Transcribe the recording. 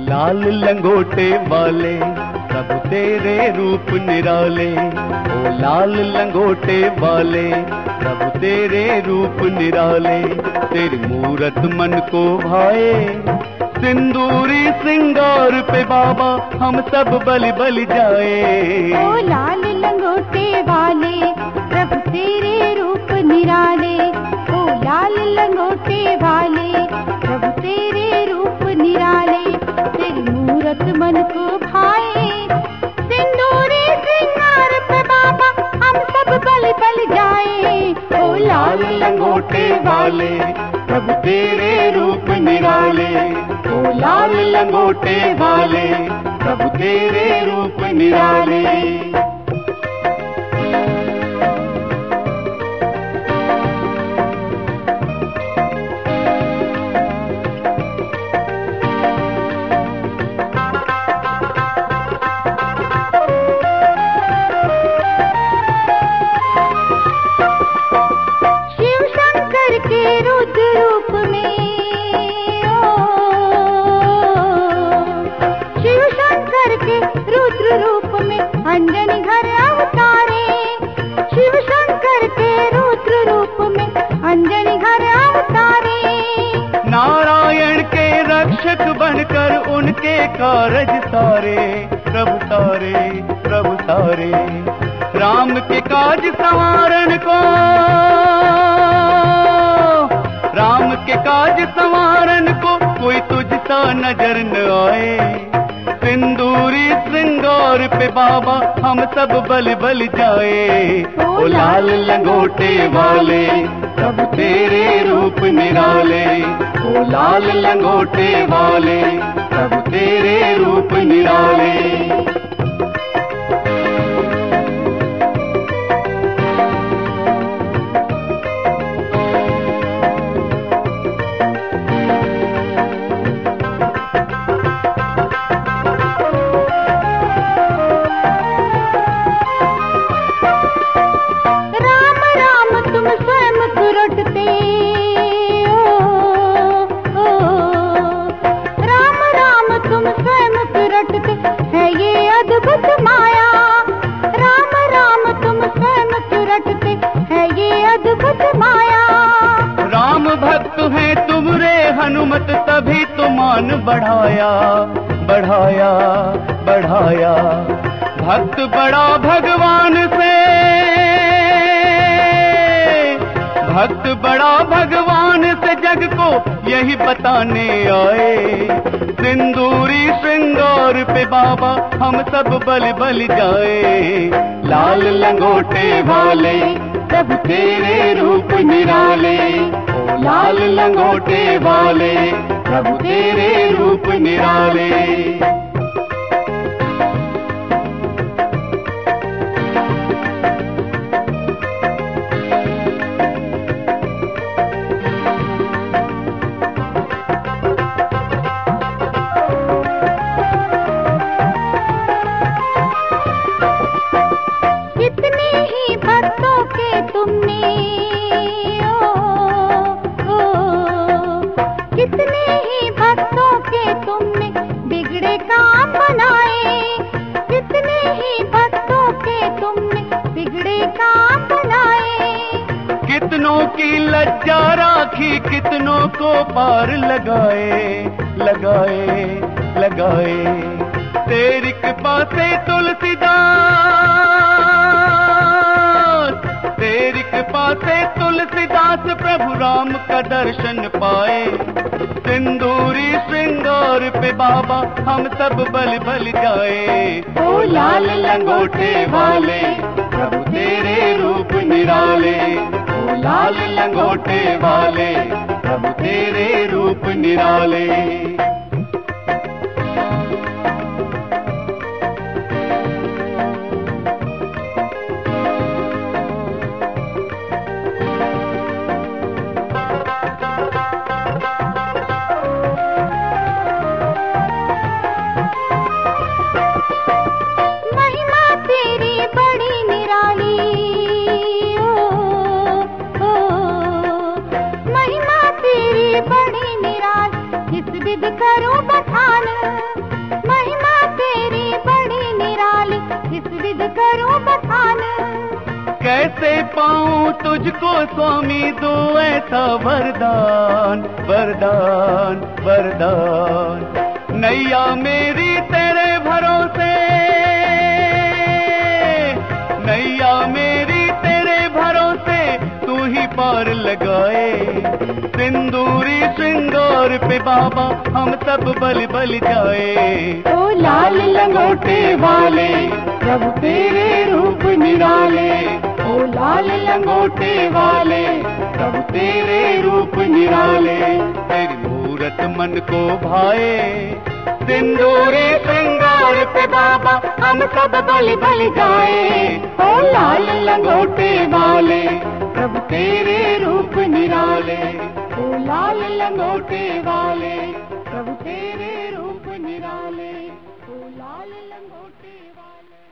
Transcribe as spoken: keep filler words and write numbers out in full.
लाल लंगोटे वाले प्रभु तेरे रूप निराले। ओ लाल लंगोटे वाले प्रभु तेरे रूप निराले। तेरी मूरत मन को भाए, सिंदूरी सिंगार पे बाबा हम सब बलि बलि जाए। ओ लाल लंगोटे वाले प्रभु तेरे रूप निराले। ओ लाल लंगोटे वाले प्रभु तेरे रूप निराले। तेरी मूरत मन को भाए, सिंदूरी सिंगार पे बाबा हम सब बलि बलि जाए। ओ लाल लंगोटे वाले प्रभु तेरे रूप निराले। ओ लाल लंगोटे वाले प्रभु तेरे रूप निराले। अंजनी घर अवतारे, शिव शंकर के रुद्र रूप में अंजनी घर अवतारे। नारायण के रक्षक बनकर उनके कारज सारे प्रभु सारे प्रभु सारे। राम के काज संवारन को, राम के काज संवारन को कोई तुझसा नजर न आए। सिंदूरी श्रृंगार पे बाबा हम सब बलि बलि जाए। ओ लाल लंगोटे वाले प्रभु तेरे रूप निराले। ओ लाल लंगोटे वाले प्रभु तेरे रूप निराले। हनुमत तभी तो मान बढ़ाया बढ़ाया बढ़ाया। भक्त बड़ा भगवान से, भक्त बड़ा भगवान से जग को यही बताने आए। सिंदूरी श्रृंगार पे बाबा हम सब बलि बलि जाए। लाल लंगोटे वाले प्रभु तेरे रूप निराले। ओ लाल लंगोटे वाले प्रभु तेरे रूप निराले। कितनों की लज्जा राखी, कितनों को पार लगाए लगाए लगाए। तेरी कृपा से तुलसीदास, तेरी कृपा से तुलसीदास प्रभु राम का दर्शन पाए। सिंदूरी श्रृंगार पे बाबा हम सब बलि बलि जाए। ओ लाल लंगोटे वाले प्रभु तेरे रूप निराले। ओ लाल लंगोटे वाले प्रभु तेरे रूप निराले। कर मांगू तुझको स्वामी दो ऐसा वरदान, वरदान, वरदान। नैया मेरी तेरे भरोसे, नैया मेरी तेरे भरोसे तू ही पार लगाए। सिंदूरी श्रृंगार पे बाबा हम सब बल बल जाए। ओ लाल लंगोटे वाले प्रभु तेरे रूप निराले, ओ लाल लंगोटे वाले प्रभु तेरे रूप निराले। तेरी मूरत मन को भाए, सिंदूरी श्रृंगार पे बाबा हम सब बल बल जाए। ओ लाल लंगोटे वाले प्रभु तेरे रूप निराले, ओ लाल लंगोटे वाले प्रभु तेरे रूप निराले, ओ लाल लंगोटे वाले।